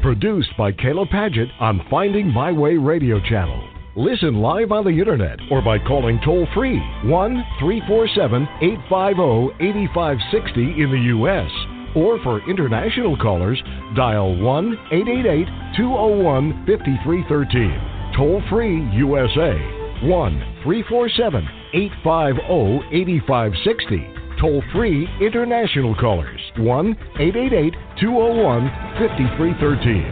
Produced by Kayla Padgett on Finding My Way Radio Channel. Listen live on the internet or by calling toll-free 1-347-850-8560 in the U.S. Or for international callers, dial 1-888-201-5313. Toll-free USA, 1-347-850-8560. Toll-free international callers, 1-888-201-5313.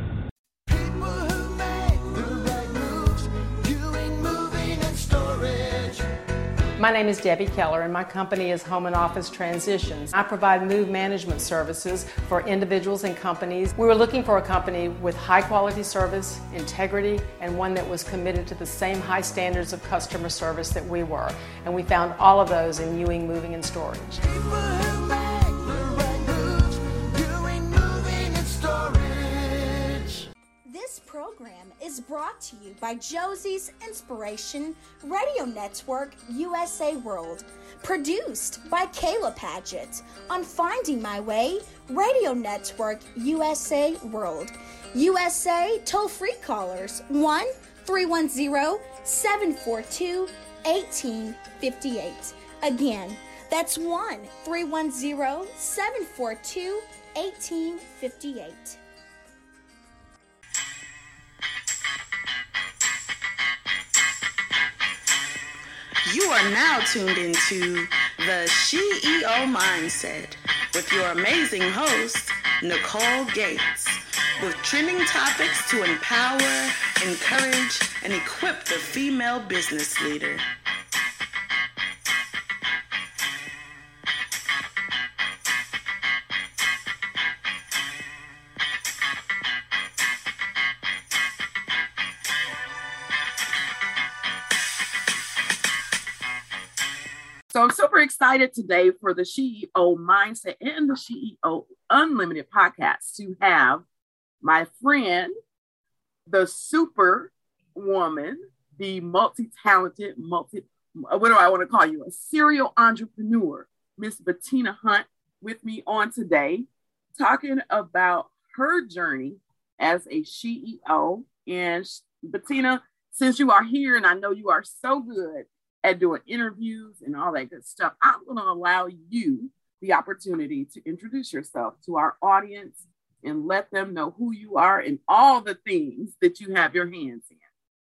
My name is Debbie Keller, and my company is Home and Office Transitions. I provide move management services for individuals and companies. We were looking for a company with high quality service, integrity, and one that was committed to the same high standards of customer service that we were. And we found all of those in Ewing Moving and Storage. This program is brought to you by Josie's Inspiration Radio Network USA World, produced by Kayla Padgett on Finding My Way Radio Network USA World. USA toll-free callers 1-310-742-1858. Again, that's 1-310-742-1858. You are now tuned into the CEO Mindset with your amazing host, Nicole Gates, with trending topics to empower, encourage, and equip the female business leader. So I'm super excited today for the CEO Mindset and the CEO Unlimited podcast to have my friend, the super woman, the multi-talented, what do I want to call you? A serial entrepreneur, Miss Bettina Hunt, with me on today, talking about her journey as a CEO. And Bettina, since you are here, and I know you are so good at doing interviews and all that good stuff, I'm going to allow you the opportunity to introduce yourself to our audience and let them know who you are and all the things that you have your hands in.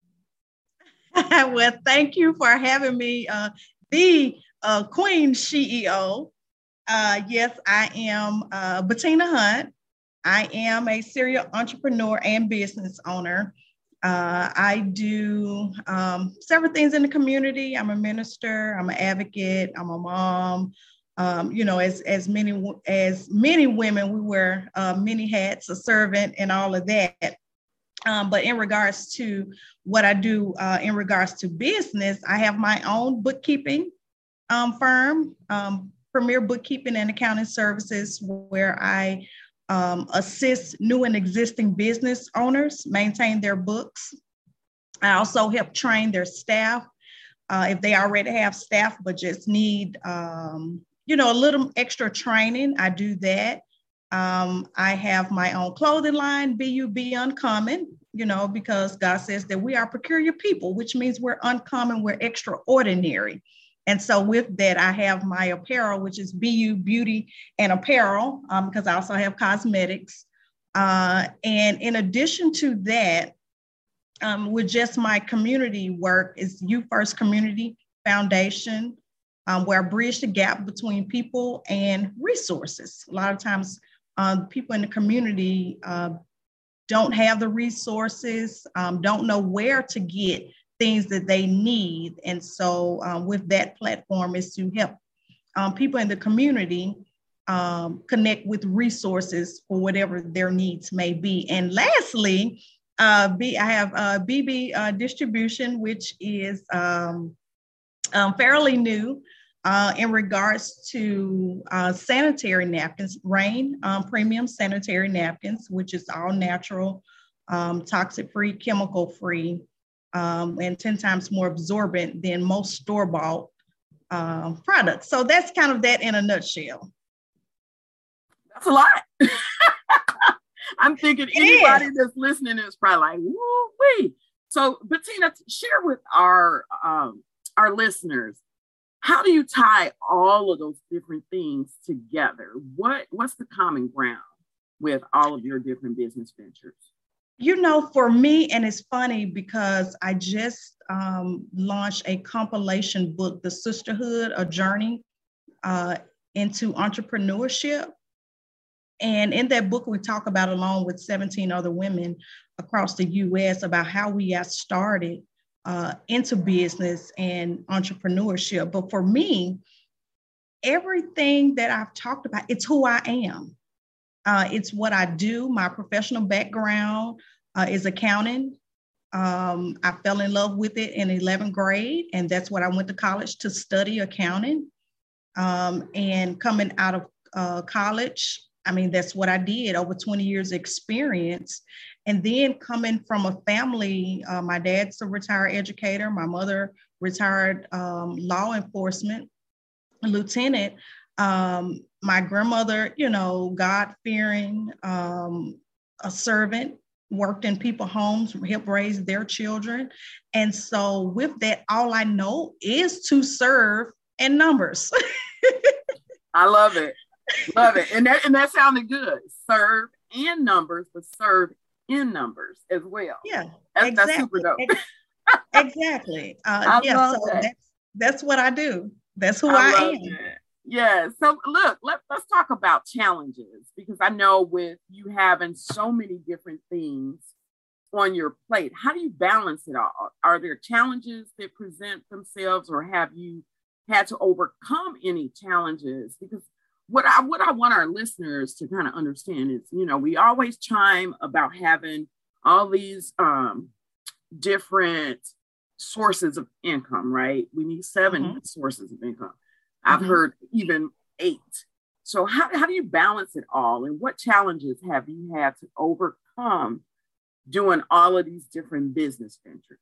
Well, thank you for having me, the Queen CEO. Yes, I am Bettina Hunt. I am a serial entrepreneur and business owner. I do several things in the community. I'm a minister, I'm an advocate, I'm a mom. As many women, we wear many hats, a servant and all of that. But in regards to what I do in regards to business, I have my own bookkeeping firm, Premier Bookkeeping and Accounting Services, where I assist new and existing business owners maintain their books. I also help train their staff if they already have staff but just need a little extra training. I do that. I have my own clothing line, BUB Uncommon, because God says that we are peculiar people, which means we're uncommon, we're extraordinary. And so with that, I have my apparel, which is BU Beauty and Apparel, because I also have cosmetics. And in addition to that, with just my community work is You First Community Foundation, where I bridge the gap between people and resources. A lot of times people in the community don't have the resources, don't know where to get things that they need. And so with that platform is to help people in the community connect with resources for whatever their needs may be. And lastly, I have BB Distribution, which is fairly new in regards to sanitary napkins, Rain Premium Sanitary Napkins, which is all natural, toxic-free, chemical-free, and 10 times more absorbent than most store-bought products. So that's kind of that in a nutshell. That's a lot. I'm thinking anybody that's listening is probably like, woo-wee. So, Bettina, share with our listeners, how do you tie all of those different things together? What's the common ground with all of your different business ventures? For me, and it's funny because I just launched a compilation book, The Sisterhood, A Journey into Entrepreneurship. And in that book, we talk about, along with 17 other women across the U.S., about how we got started into business and entrepreneurship. But for me, everything that I've talked about, it's who I am. It's what I do. My professional background is accounting. I fell in love with it in 11th grade, and that's what I went to college to study, accounting. And coming out of college, that's what I did, over 20 years experience. And then coming from a family, my dad's a retired educator, my mother retired law enforcement lieutenant. My grandmother, God-fearing, a servant, worked in people's homes, helped raise their children. And so with that, all I know is to serve and numbers. I love it. Love it. And that sounded good. Serve and numbers, but serve in numbers as well. Yeah. That's super dope. Exactly. That's what I do. That's who I am. That. Yeah. So look, let's talk about challenges, because I know with you having so many different things on your plate, how do you balance it all? Are there challenges that present themselves, or have you had to overcome any challenges? Because what I want our listeners to kind of understand is, we always chime about having all these different sources of income, right? We need 7 sources of income. I've heard even 8. So how do you balance it all? And what challenges have you had to overcome doing all of these different business ventures?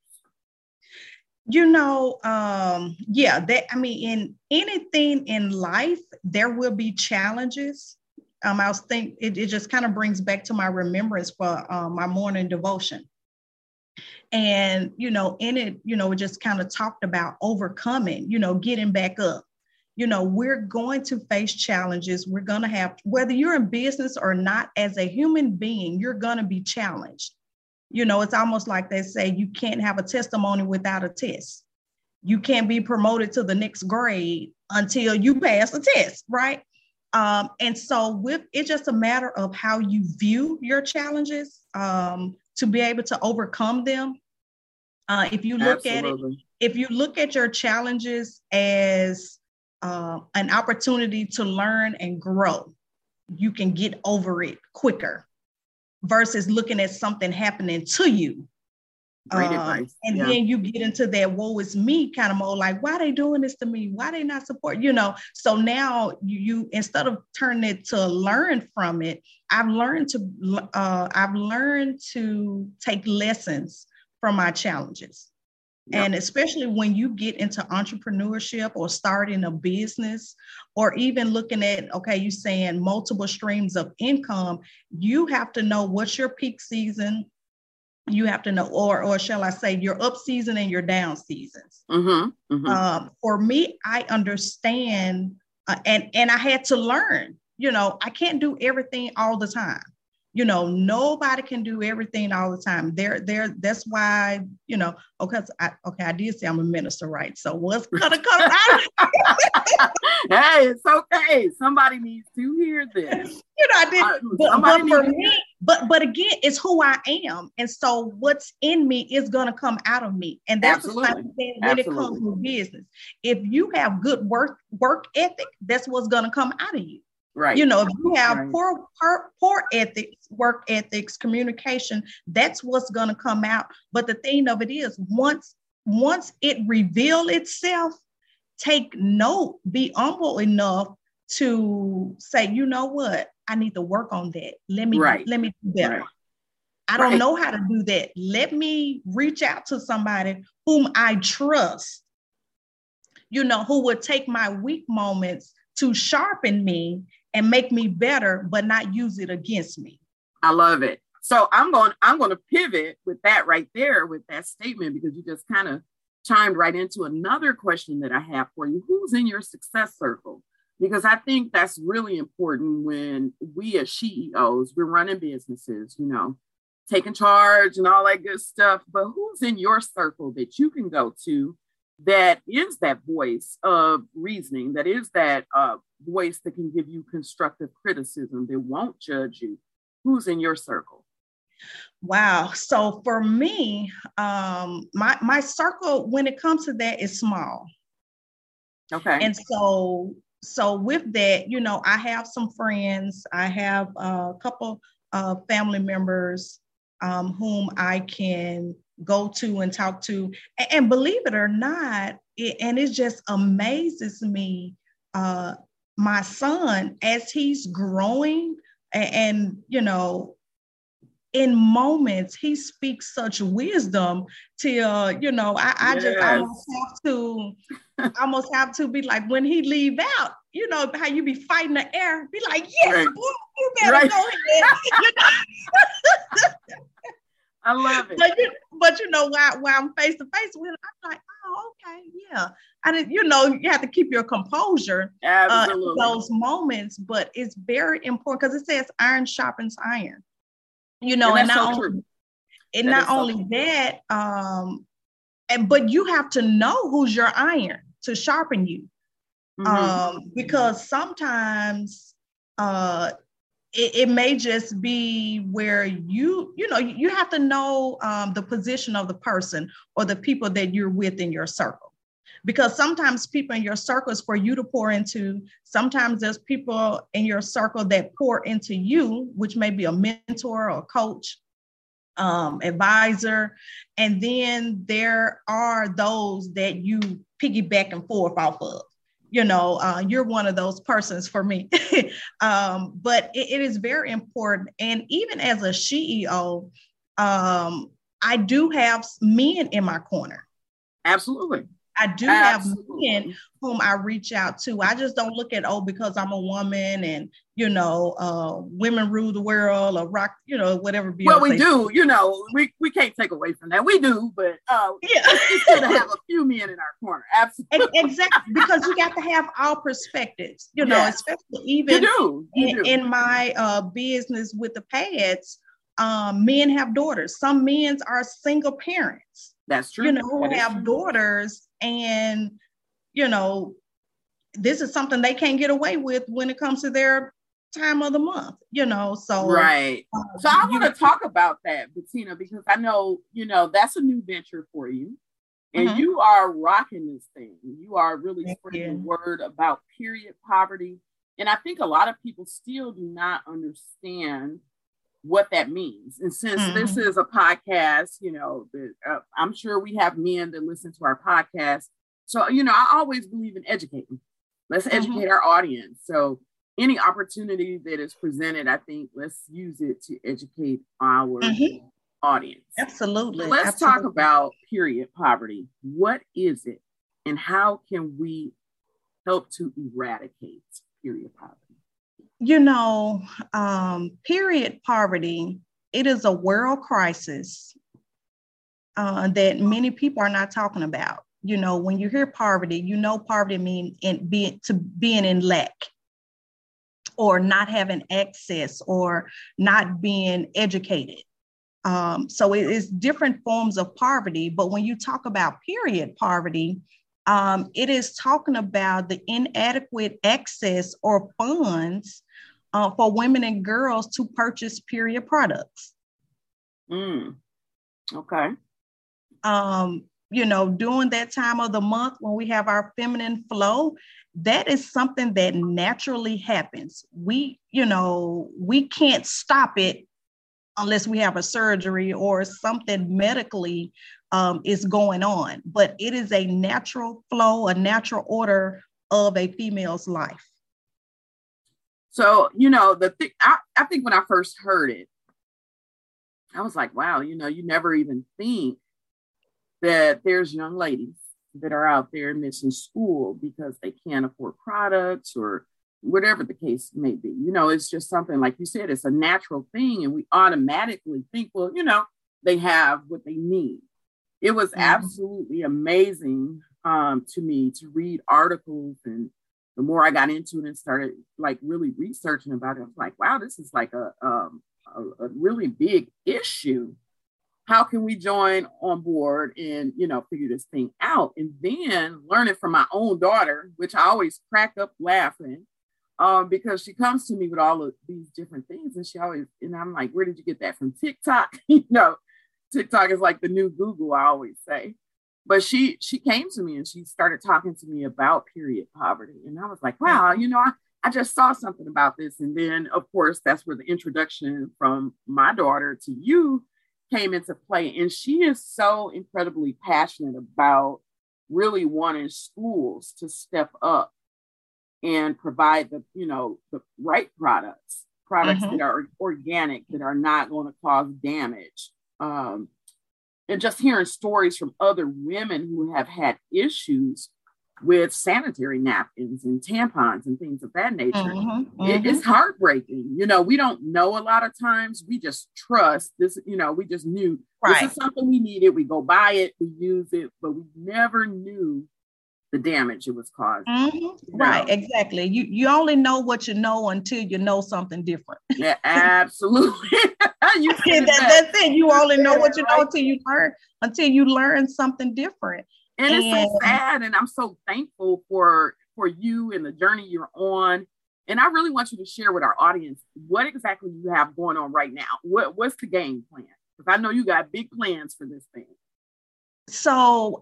In anything in life, there will be challenges. I was thinking it just kind of brings back to my remembrance for my morning devotion. And, in it, it just kind of talked about overcoming, getting back up. We're going to face challenges. We're going to have, whether you're in business or not, as a human being, you're going to be challenged. It's almost like they say, you can't have a testimony without a test. You can't be promoted to the next grade until you pass a test, right? And so it's just a matter of how you view your challenges to be able to overcome them. If you look at your challenges as an opportunity to learn and grow, you can get over it quicker versus looking at something happening to you. Great advice. And then you get into that woe is me kind of mode, like, why are they doing this to me? Why they not support, So now you instead of turning it to learn from it, I've learned to take lessons from my challenges. Yep. And especially when you get into entrepreneurship or starting a business, or even looking at, okay, you're saying multiple streams of income, you have to know what's your peak season. You have to know, or shall I say, your up season and your down seasons. For me, I understand, and I had to learn, I can't do everything all the time. Nobody can do everything all the time. That's why, I did say I'm a minister, right? So what's gonna come out? Hey, it's okay. Somebody needs to hear this. I did, but for me, but again, it's who I am. And so what's in me is gonna come out of me. And that's the type of thing when it comes to business. If you have good work ethic, that's what's gonna come out of you. Right. If you have poor ethics, work ethics, communication, that's what's going to come out. But the thing of it is, once it reveals itself, take note, be humble enough to say, you know what, I need to work on that. Let me do better. Right. I don't know how to do that. Let me reach out to somebody whom I trust, who would take my weak moments to sharpen me and make me better, but not use it against me. I love it. So I'm going to pivot with that right there with that statement, because you just kind of chimed right into another question that I have for you. Who's in your success circle? Because I think that's really important when we as CEOs, we're running businesses, taking charge and all that good stuff. But who's in your circle that you can go to that is that voice of reasoning, that is that voice that can give you constructive criticism, that won't judge you? Who's in your circle? Wow. So for me, my circle, when it comes to that, is small. Okay. And so with that, I have some friends. I have a couple of family members whom I can go to and talk to. And believe it or not, it just amazes me, my son, as he's growing and in moments, he speaks such wisdom till, I just almost have to be like, when he leave out, how you be fighting the air, be like, yes, right. Boy, you better go ahead. I love it. But while I'm face to face with him, I'm like, oh, okay, yeah. I didn't, you have to keep your composure in those moments, but it's very important because it says iron sharpens iron. And not only that, but you have to know who's your iron to sharpen you. Because sometimes it may just be where you have to know the position of the person or the people that you're with in your circle. Because sometimes people in your circle is for you to pour into. Sometimes there's people in your circle that pour into you, which may be a mentor or a coach, advisor. And then there are those that you piggyback and forth off of. You're one of those persons for me. But it is very important. And even as a CEO, I do have men in my corner. Absolutely. I do have men whom I reach out to. I just don't look at, because I'm a woman and, women rule the world or rock, whatever. Beyonce well, we do, we can't take away from that. We do, but it's good to have a few men in our corner. Absolutely. Exactly. Because you got to have all perspectives, especially even in my business with the pads, men have daughters. Some men are single parents. That's true. Who have daughters, and this is something they can't get away with when it comes to their time of the month. So right. So I want to talk about that, Bettina, because I know that's a new venture for you, and you are rocking this thing. You are really spreading the word about period poverty, and I think a lot of people still do not understand what that means. And since this is a podcast, I'm sure we have men that listen to our podcast. So, I always believe in educating. Let's educate our audience. So any opportunity that is presented, I think let's use it to educate our audience. Absolutely. So let's talk about period poverty. What is it and how can we help to eradicate period poverty? Period poverty, it is a world crisis that many people are not talking about. When you hear poverty, poverty means being in lack or not having access or not being educated. So it is different forms of poverty. But when you talk about period poverty, it is talking about the inadequate access or funds for women and girls to purchase period products. Okay. During that time of the month when we have our feminine flow, that is something that naturally happens. We can't stop it unless we have a surgery or something medically is going on. But it is a natural flow, a natural order of a female's life. So, I think when I first heard it, I was like, wow, you never even think that there's young ladies that are out there missing school because they can't afford products or whatever the case may be. It's just something, like you said, it's a natural thing. And we automatically think, well, they have what they need. It was absolutely amazing to me to read articles. And the more I got into it and started like really researching about it, I was like, wow, this is like a really big issue. How can we join on board and, figure this thing out? And then learning from my own daughter, which I always crack up laughing because she comes to me with all of these different things. And I'm like, where did you get that from? TikTok? TikTok is like the new Google, I always say. But she came to me and she started talking to me about period poverty. And I was like, wow, I just saw something about this. And then, of course, that's where the introduction from my daughter to you came into play. And she is so incredibly passionate about really wanting schools to step up and provide the right products that are organic, that are not going to cause damage. And just hearing stories from other women who have had issues with sanitary napkins and tampons and things of that nature. It's heartbreaking. We don't know a lot of times. We just trust this, we just knew this is something we needed. We go buy it, we use it, but we never knew the damage it was causing. Right, exactly. You only know what you know until you know something different. Yeah, absolutely. That's it. You only know what you know until you learn something different. And it's so sad. And I'm so thankful for you and the journey you're on. And I really want you to share with our audience what exactly you have going on right now. What's the game plan? Because I know you got big plans for this thing. So,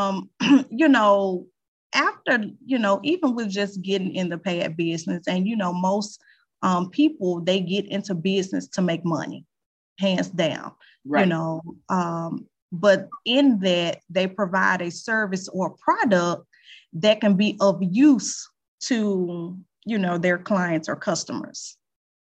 after, even with just getting in the pad business, and, most people, they get into business to make money, hands down, right. But in that, they provide a service or product that can be of use to, their clients or customers.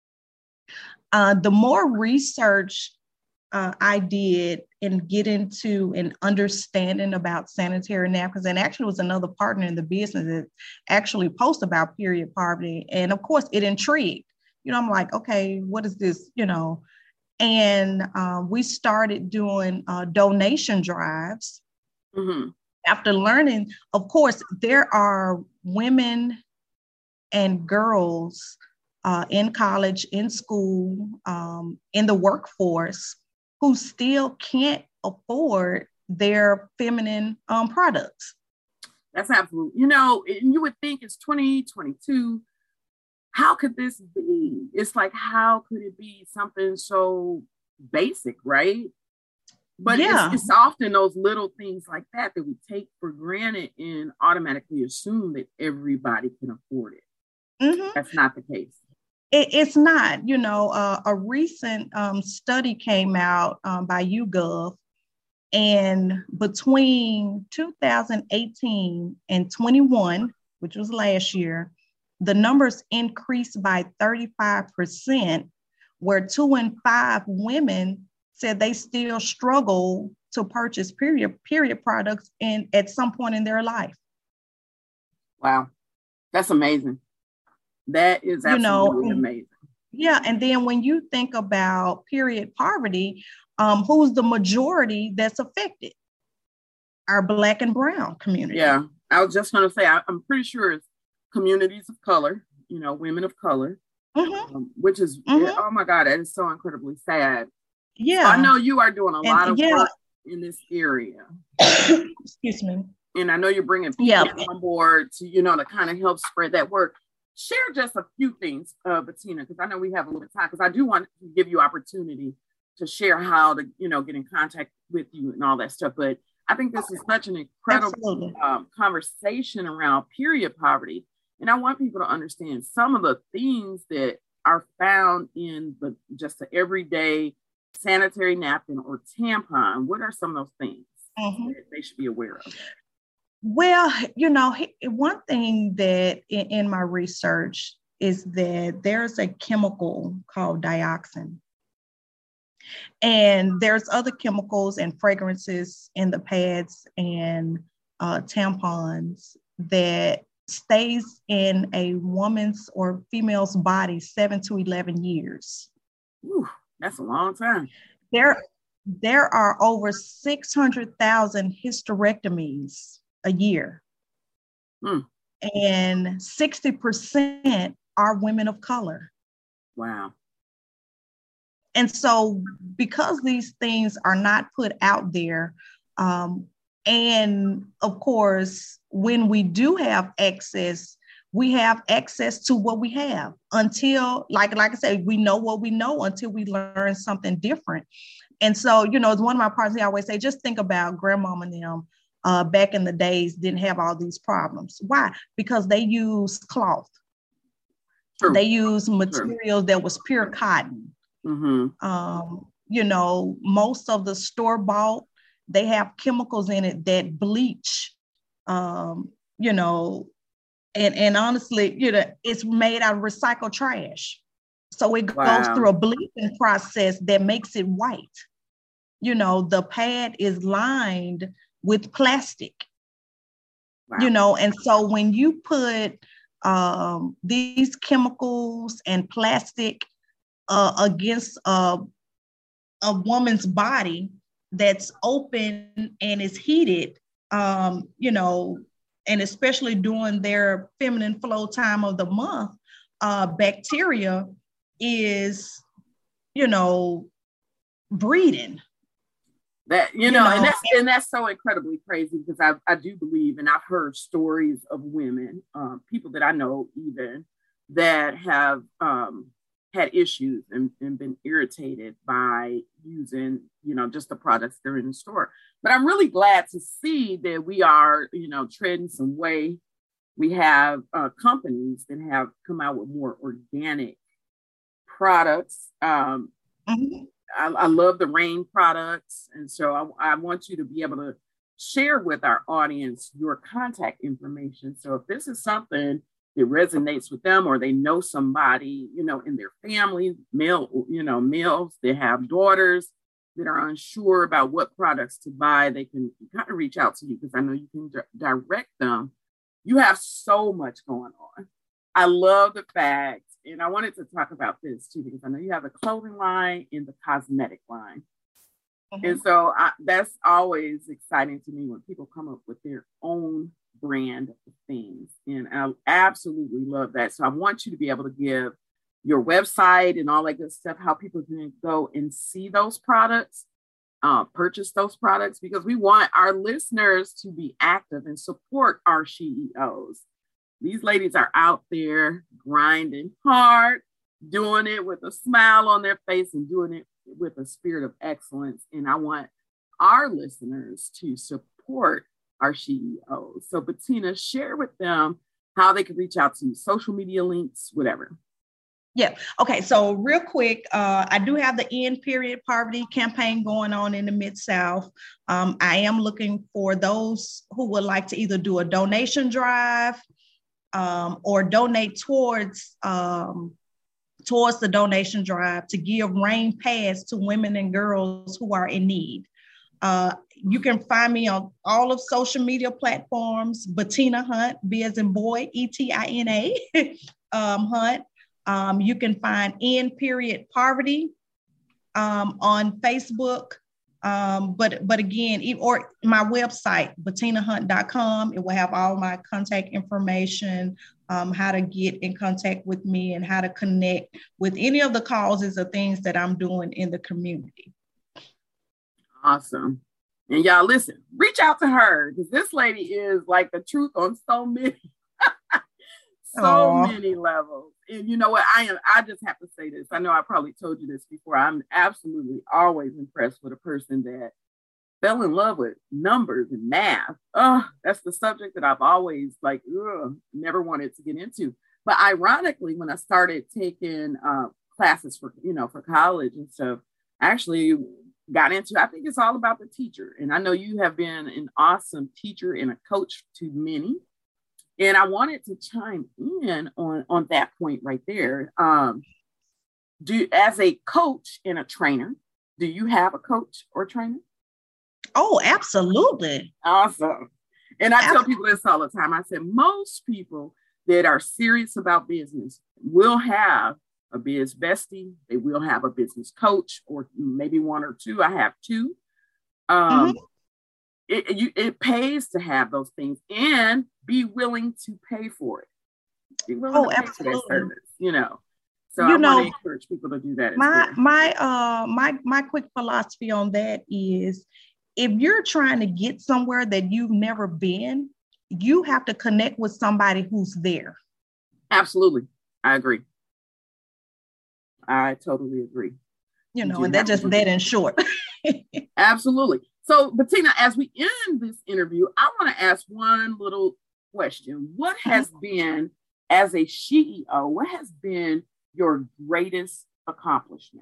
The more research I did and get into an understanding about sanitary napkins, and actually was another partner in the business that actually posted about period poverty. And of course, it intrigued. I'm like, okay, what is this? And we started doing donation drives. After learning, of course, there are women and girls in college, in school, in the workforce who still can't afford their feminine products. That's absolutely, and you would think it's 2022. How could this be? It's like, how could it be something so basic, right? But it's often those little things like that we take for granted and automatically assume that everybody can afford it. That's not the case. It's not. A recent study came out by YouGov, and between 2018 and 21, which was last year, the numbers increased by 35%, where 2 in 5 women said they still struggle to purchase period products at some point in their life. Wow, that's amazing. That is absolutely amazing. Yeah, and then when you think about period poverty, who's the majority that's affected? Our Black and Brown community. Yeah, I was just going to say, I'm pretty sure it's communities of color, women of color, which is, oh my God, that is so incredibly sad. Yeah. So I know you are doing a lot of work in this area. Excuse me. And I know you're bringing people on board to, to kind of help spread that word. Share just a few things, Bettina, because I know we have a little time, because I do want to give you opportunity to share how to, get in contact with you and all that stuff. But I think this is such an incredible conversation around period poverty. And I want people to understand some of the things that are found in just the everyday sanitary napkin or tampon. What are some of those things that they should be aware of? Well, one thing that in my research is that there's a chemical called dioxin. And there's other chemicals and fragrances in the pads and tampons that stays in a woman's or female's body 7 to 11 years. Ooh, that's a long time. There are over 600,000 hysterectomies a year. And 60% are women of color. Wow. And so because these things are not put out there, and of course, when we do have access, we have access to what we have until, like I said, we know what we know until we learn something different. And so, you know, one of my partners, I always say, just think about grandmama and them back in the days didn't have all these problems. Why? Because they used cloth. True. They used material that was pure cotton. You know, most of the store-bought, they have chemicals in it that bleach, you know, and honestly, you know, it's made out of recycled trash. So it goes through a bleaching process that makes it white. You know, the pad is lined with plastic, you know, and so when you put these chemicals and plastic against a woman's body that's open and is heated, you know, and especially during their feminine flow time of the month, bacteria is, you know, breeding. That, you know, and that's so incredibly crazy because I do believe, and I've heard stories of women, people that I know even, that have had issues and been irritated by using, you know, just the products that are in the store. But I'm really glad to see that we are, you know, treading some way. We have companies that have come out with more organic products. I love the Rain products. And so I want you to be able to share with our audience your contact information. So if this is something that resonates with them, or they know somebody, you know, in their family, males that have daughters that are unsure about what products to buy, they can kind of reach out to you because I know you can direct them. You have so much going on. I love the fact, and I wanted to talk about this too, because I know you have a clothing line and the cosmetic line. And so that's always exciting to me when people come up with their own brand of things. And I absolutely love that. So I want you to be able to give your website and all that good stuff, how people can go and see those products, purchase those products, because we want our listeners to be active and support our CEOs. These ladies are out there grinding hard, doing it with a smile on their face and doing it with a spirit of excellence. And I want our listeners to support our CEOs. So Bettina, share with them how they can reach out to you, social media links, whatever. Yeah. Okay. So real quick, I do have the End Period Poverty campaign going on in the Mid-South. I am looking for those who would like to either do a donation drive or donate towards the donation drive to give rain pads to women and girls who are in need. You can find me on all of social media platforms, Bettina Hunt, B as in boy, ETINA, Hunt. You can find End Period Poverty on Facebook. But again, or my website, bettinahunt.com, it will have all my contact information, how to get in contact with me and how to connect with any of the causes or things that I'm doing in the community. Awesome. And y'all listen, reach out to her because this lady is like the truth on so many, many levels. And you know what? I just have to say this. I know I probably told you this before. I'm absolutely always impressed with a person that fell in love with numbers and math. Oh, that's the subject that I've always never wanted to get into. But ironically, when I started taking classes for college and stuff, I actually got into, I think it's all about the teacher. And I know you have been an awesome teacher and a coach to many. And I wanted to chime in on that point right there. As a coach and a trainer, do you have a coach or trainer? Oh, absolutely. Awesome. And I tell people this all the time. I said, most people that are serious about business will have a biz bestie. They will have a business coach, or maybe one or two. I have two. It pays to have those things and be willing to pay for it. Be willing to pay for that service, you know. So I want to encourage people to do that. My quick philosophy on that is, if you're trying to get somewhere that you've never been, you have to connect with somebody who's there. Absolutely. I agree. I totally agree. You know, and that's just that in short. Absolutely. So, Bettina, as we end this interview, I want to ask one little question. What has been, as a CEO, what has been your greatest accomplishment?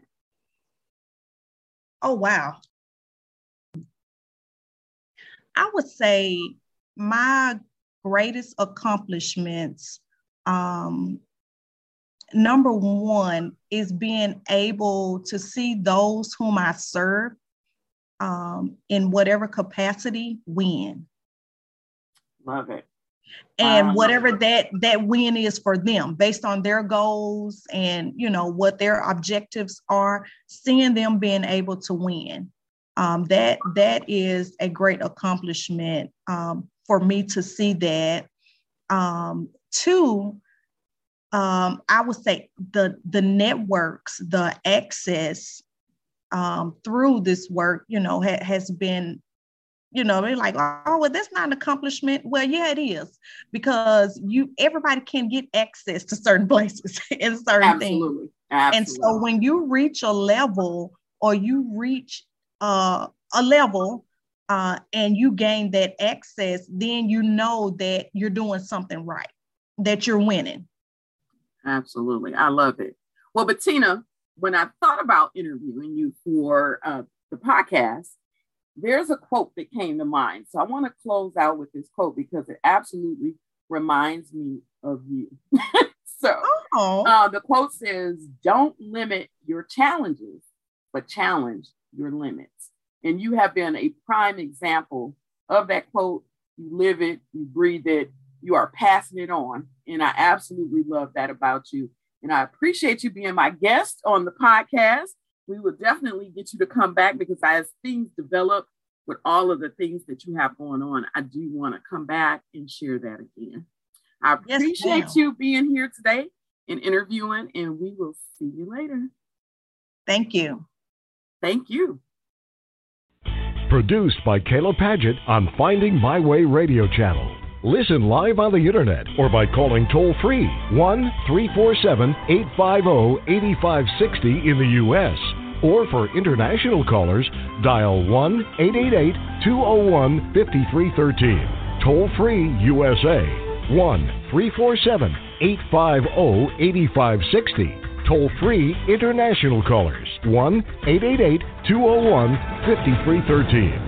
Oh, wow. I would say my greatest accomplishments, number one, is being able to see those whom I serve in whatever capacity win. Love it. And whatever that win is for them, based on their goals and, you know, what their objectives are, seeing them being able to win. That is a great accomplishment for me to see that. Two, I would say the networks, the access through this work, you know, has been, you know, they're like, oh, well, that's not an accomplishment. Well, yeah, it is, because everybody can get access to certain places and certain things. Absolutely. And so when you reach a level, or you reach a level and you gain that access, then you know that you're doing something right, that you're winning. Absolutely. I love it. Well, Bettina, when I thought about interviewing you for the podcast, there's a quote that came to mind. So I want to close out with this quote because it absolutely reminds me of you. The quote says, "Don't limit your challenges, but challenge your limits." And you have been a prime example of that quote. You live it, you breathe it, you are passing it on. And I absolutely love that about you. And I appreciate you being my guest on the podcast. We will definitely get you to come back, because as things develop with all of the things that you have going on, I do want to come back and share that again. I appreciate you being here today and interviewing, and we will see you later. Thank you. Thank you. Produced by Kayla Padgett on Finding My Way Radio Channel. Listen live on the internet or by calling toll-free 1-347-850-8560 in the U.S. Or for international callers, dial 1-888-201-5313. Toll-free USA, 1-347-850-8560. Toll-free international callers, 1-888-201-5313.